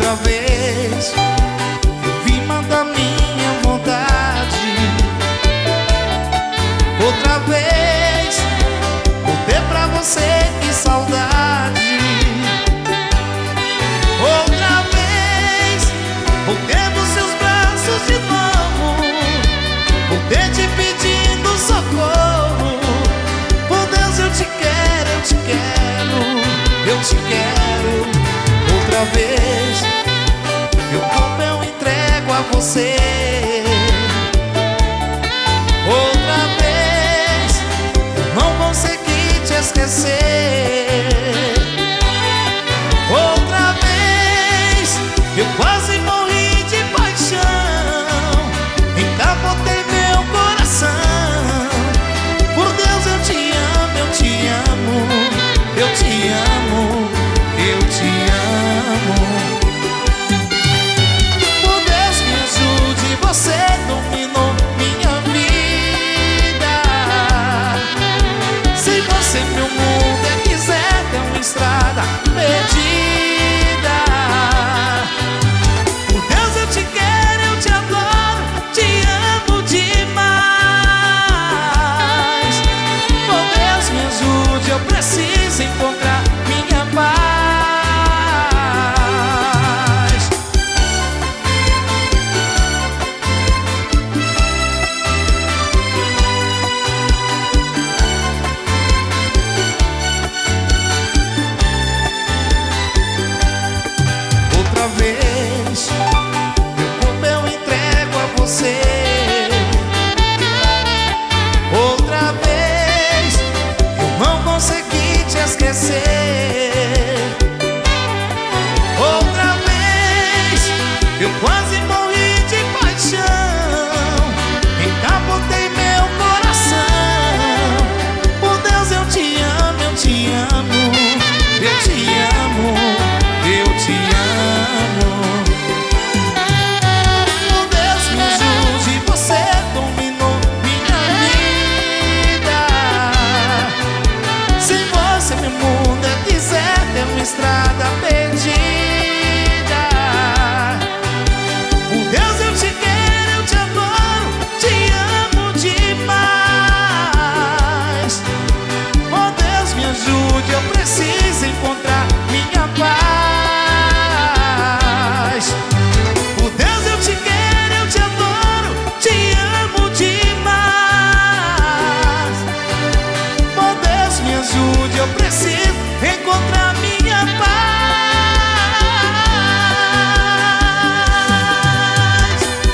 Outra vez eu vim mandar minha vontade. Outra vez voltei pra você, que saudade. Outra vez voltei nos seus braços de novo. Voltei te pedindo socorro. Por Deus, eu te quero, eu te quero, eu te quero. Outra vez meu corpo eu entrego a você. Outra vez eu não consegui te esquecer. Outra vez eu quase morri de paixão. Encapotei meu coração. Por Deus, eu te amo, eu te amo, eu te amo, eu te amo. Por Deus, me ajude, você dominou minha vida. Se você meu mundo quiser ter uma estrada perdida. Por Deus, eu te quero, eu te adoro, te amo demais. Por Deus, me ajude, eu preciso encontrar minha paz. Outra vez meu corpo eu entrego a você. Outra vez eu não consegui te esquecer. Outra vez eu quase morri de paixão. Encapotei meu coração. Por Deus, eu te amo, eu te amo, eu te amo, eu te amo. Por Deus, me ajude, você dominou minha vida. Se você meu mundo quiser ter uma estrada perdida. Por Deus, eu te quero, eu te adoro, te amo demais. Por Deus, me ajude, eu preciso encontrar minha paz. Por Deus, eu te quero, eu te adoro, te amo demais. Por Deus, me ajude, eu preciso encontrar minha paz.